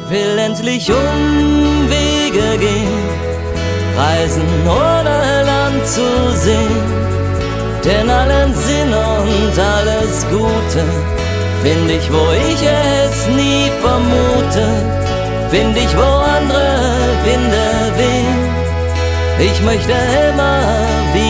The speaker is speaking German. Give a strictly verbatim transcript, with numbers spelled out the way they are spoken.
will endlich Umwege gehen, reisen ohne Land zu sehen. Denn allen Sinn und alles Gute find ich, wo ich es nie vermute, find ich, wo andere Winde wehen. Ich möchte immer wieder